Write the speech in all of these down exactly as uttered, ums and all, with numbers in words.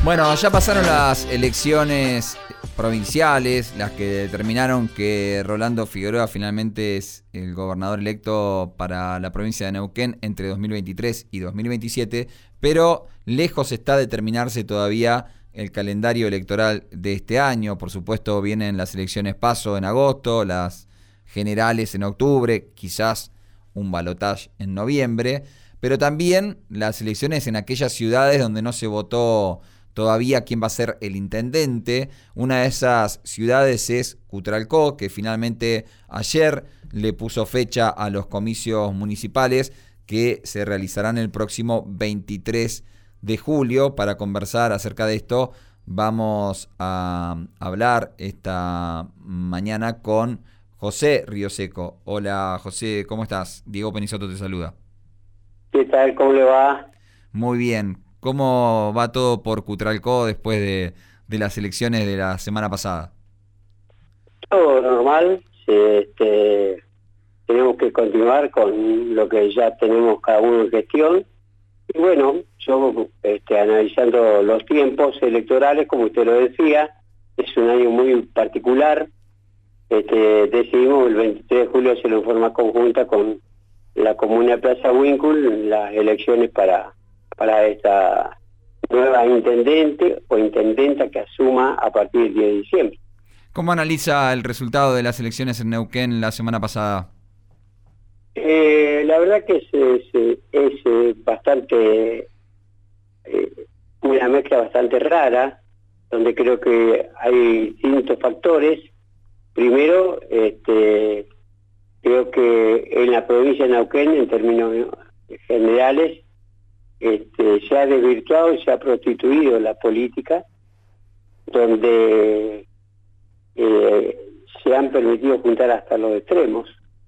Bueno, ya pasaron las elecciones provinciales, las que determinaron que Rolando Figueroa finalmente es el gobernador electo para la provincia de Neuquén entre dos mil veintitrés y dos mil veintisiete, pero lejos está de determinarse todavía el calendario electoral de este año. Por supuesto, vienen las elecciones PASO en agosto, las generales en octubre, quizás un balotaje en noviembre, pero también las elecciones en aquellas ciudades donde no se votó todavía quién va a ser el intendente. Una de esas ciudades es Cutralcó, que finalmente ayer le puso fecha a los comicios municipales que se realizarán el próximo veintitrés de julio. Para conversar acerca de esto, vamos a hablar esta mañana con José Rioseco. Hola José, ¿cómo estás? Diego Penisoto te saluda. ¿Qué tal? ¿Cómo le va? Muy bien. ¿Cómo va todo por Cutralcó después de, de las elecciones de la semana pasada? Todo normal. Este, tenemos que continuar con lo que ya tenemos cada uno en gestión. Y bueno, yo este, analizando los tiempos electorales, como usted lo decía, es un año muy particular. Este, decidimos el veintitrés de julio hacerlo en forma conjunta con la comuna de Plaza Huíncul, las elecciones para... para esta nueva intendente o intendenta que asuma a partir del diez de diciembre. ¿Cómo analiza el resultado de las elecciones en Neuquén la semana pasada? Eh, la verdad que es, es, es bastante, eh, una mezcla bastante rara, donde creo que hay distintos factores. Primero, este, creo que en la provincia de Neuquén, en términos generales, Este, se ha desvirtuado y se ha prostituido la política, donde eh, se han permitido juntar hasta los extremos.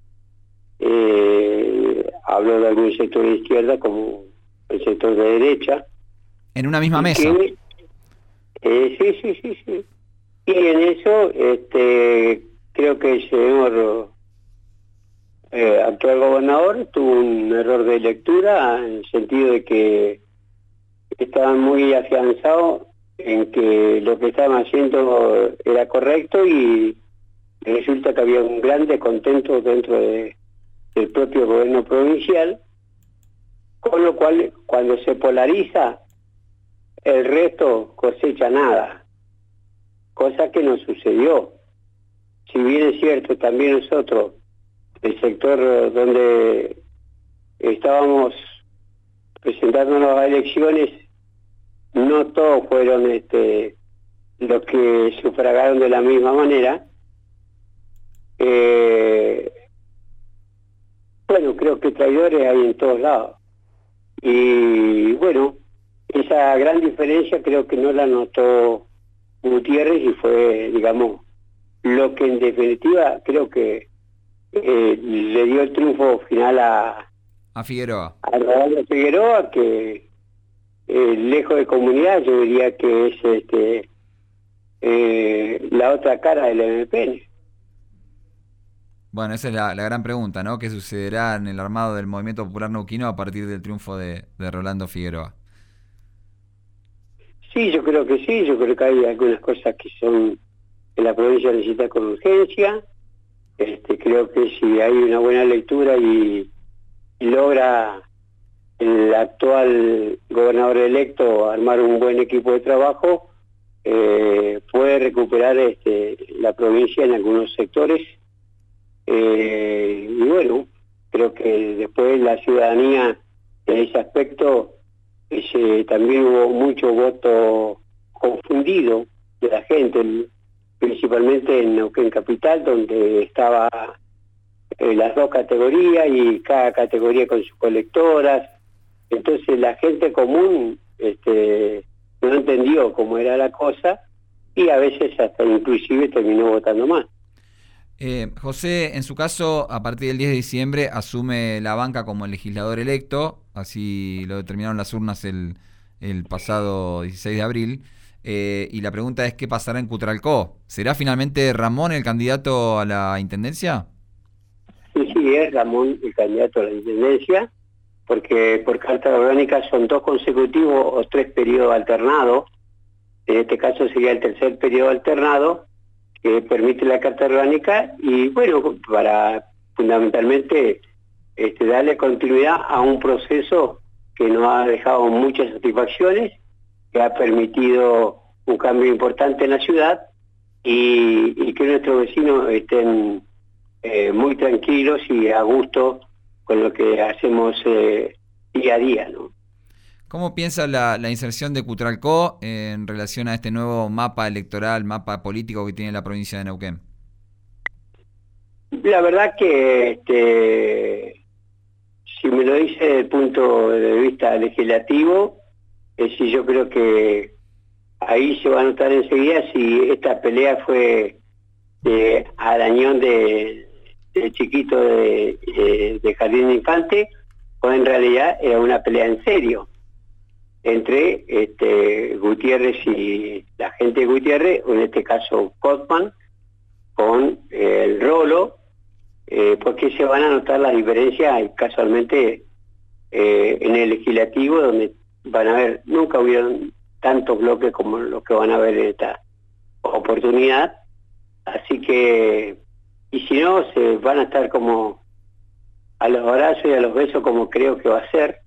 Eh, hablo de algún sector de izquierda como el sector de derecha. ¿En una misma mesa? Que, eh, sí, sí, sí, sí. Y en eso este, creo que el señor Eh, actual gobernador tuvo un error de lectura en el sentido de que estaban muy afianzados en que lo que estaban haciendo era correcto y resulta que había un gran descontento dentro de, del propio gobierno provincial, con lo cual cuando se polariza el resto cosecha nada, cosa que no sucedió. Si bien es cierto, también nosotros el sector donde estábamos presentándonos a elecciones, no todos fueron este, los que sufragaron de la misma manera. Eh, bueno, creo que traidores hay en todos lados. Y bueno, esa gran diferencia creo que no la notó Gutiérrez y fue, digamos, lo que en definitiva creo que Eh, le dio el triunfo final a a Figueroa a Rolando Figueroa, que eh, lejos de comunidad yo diría que es este eh, la otra cara del M P N. Bueno, esa es la, la gran pregunta, ¿no? ¿Qué sucederá en el armado del Movimiento Popular Neuquino a partir del triunfo de, de Rolando Figueroa? Sí, yo creo que sí, yo creo que hay algunas cosas que son que la provincia necesita con urgencia. Este, creo que si hay una buena lectura y, y logra el actual gobernador electo armar un buen equipo de trabajo, eh, puede recuperar este, la provincia en algunos sectores. Eh, y bueno, creo que después la ciudadanía en ese aspecto ese, también hubo mucho voto confundido de la gente, el, principalmente en Neuquén Capital, donde estaba eh, las dos categorías y cada categoría con sus colectoras. Entonces la gente común este, no entendió cómo era la cosa y a veces hasta inclusive terminó votando más. Eh, José, en su caso, a partir del diez de diciembre asume la banca como el legislador electo, así lo determinaron las urnas el, el pasado dieciséis de abril. Eh, y la pregunta es, ¿qué pasará en Cutralcó? ¿Será finalmente Ramón el candidato a la intendencia? Sí, sí, es Ramón el candidato a la intendencia, porque por carta orgánica son dos consecutivos o tres periodos alternados. en este caso sería el tercer periodo alternado, que permite la Carta Orgánica, y bueno, para fundamentalmente este, darle continuidad a un proceso que nos ha dejado muchas satisfacciones, que ha permitido un cambio importante en la ciudad, y, y que nuestros vecinos estén eh, muy tranquilos y a gusto con lo que hacemos eh, día a día, ¿no? ¿Cómo piensa la, la inserción de Cutralcó en relación a este nuevo mapa electoral, mapa político que tiene la provincia de Neuquén? La verdad que, este, si me lo dice desde el punto de vista legislativo, es decir, yo creo que ahí se va a notar enseguida si esta pelea fue de arañón de, de chiquito de, de, de jardín de infante, o en realidad era una pelea en serio entre este, Gutiérrez y la gente de Gutiérrez, o en este caso Cotman, con eh, el Rolo, eh, porque se van a notar las diferencias casualmente eh, en el legislativo, donde van a haber, nunca hubieron tantos bloques como los que van a haber en esta oportunidad, así que, y si no, se van a estar como a los abrazos y a los besos, como creo que va a ser,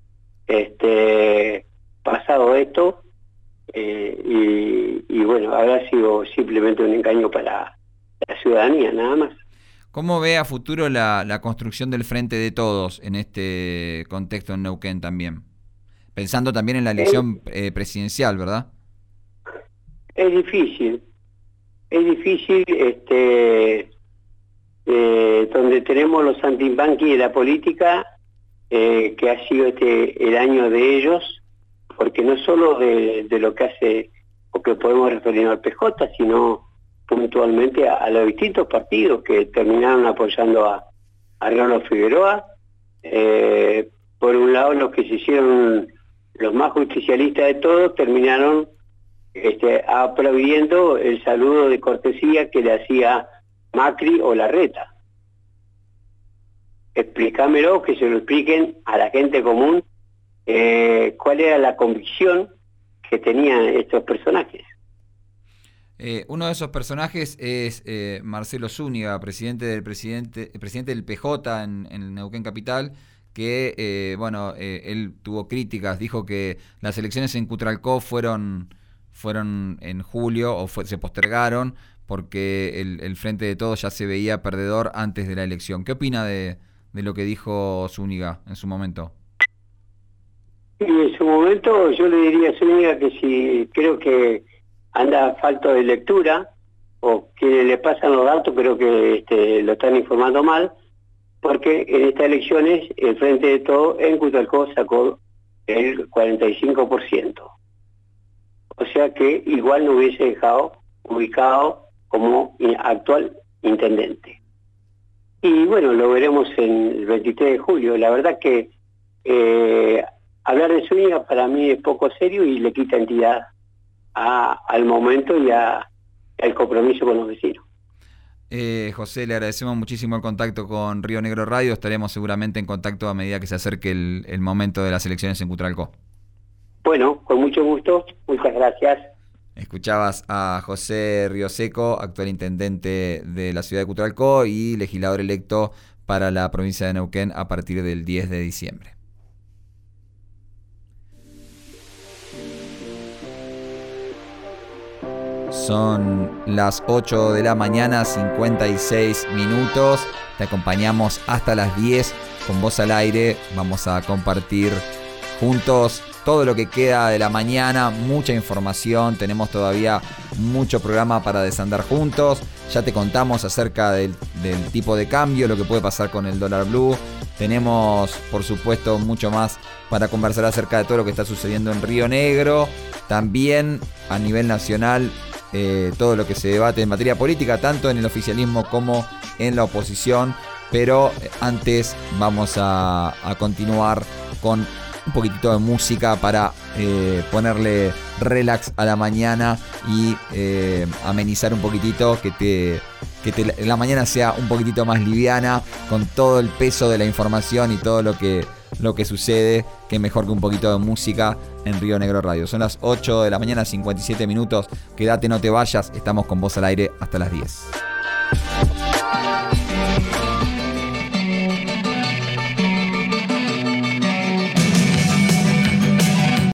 este pasado esto, eh, y, y bueno, habrá sido simplemente un engaño para la ciudadanía, nada más. ¿Cómo ve a futuro la, la construcción del Frente de Todos en este contexto en Neuquén también? Pensando también en la elección eh, presidencial, ¿verdad? Es difícil, es difícil, este, eh, donde tenemos los antibanqui de la política, eh, que ha sido este el año de ellos, porque no solo de, de lo que hace, o que podemos referirnos al P J, sino puntualmente a, a los distintos partidos que terminaron apoyando a, a Rolo Figueroa. Eh, por un lado, los que se hicieron los más justicialistas de todos terminaron este, aplaudiendo el saludo de cortesía que le hacía Macri o Larreta. Explícamelo, que se lo expliquen a la gente común, eh, cuál era la convicción que tenían estos personajes. Eh, uno de esos personajes es eh, Marcelo Zúñiga, presidente del presidente, presidente del P J en, en Neuquén Capital, que eh, bueno, eh, él tuvo críticas, dijo que las elecciones en Cutralcó fueron fueron en julio o fue, se postergaron porque el, el Frente de Todos ya se veía perdedor antes de la elección. ¿Qué opina de, de lo que dijo Zúñiga en su momento? Y en su momento yo le diría a Zúñiga que si creo que anda falto de lectura, o que le pasan los datos, creo que este, lo están informando mal, porque en estas elecciones el Frente de Todos en Cutralcó sacó el cuarenta y cinco por ciento. O sea que igual no hubiese dejado ubicado como actual intendente. Y bueno, lo veremos en el veintitrés de julio. La verdad que eh, hablar de Zúñiga para mí es poco serio y le quita entidad a, al momento y a, al compromiso con los vecinos. Eh, José, le agradecemos muchísimo el contacto con Río Negro Radio. Estaremos seguramente en contacto a medida que se acerque el, el momento de las elecciones en Cutralcó. Bueno, con mucho gusto. Muchas gracias. Escuchabas a José Rioseco, actual intendente de la ciudad de Cutralcó y legislador electo para la provincia de Neuquén a partir del diez de diciembre. Son las ocho de la mañana, cincuenta y seis minutos. Te acompañamos hasta las diez con Voz al Aire. Vamos a compartir juntos todo lo que queda de la mañana, mucha información. Tenemos todavía mucho programa para desandar juntos. Ya te contamos acerca del, del tipo de cambio, lo que puede pasar con el dólar blue. Tenemos, por supuesto, mucho más para conversar acerca de todo lo que está sucediendo en Río Negro. También a nivel nacional, eh, todo lo que se debate en materia política, tanto en el oficialismo como en la oposición. Pero antes vamos a, a continuar con un poquitito de música para eh, ponerle relax a la mañana y eh, amenizar un poquitito, que te que te, la mañana sea un poquitito más liviana con todo el peso de la información y todo lo que lo que sucede, que mejor que un poquito de música en Río Negro Radio. Son las ocho de la mañana, cincuenta y siete minutos. Quédate, no te vayas, estamos con vos al aire hasta las diez.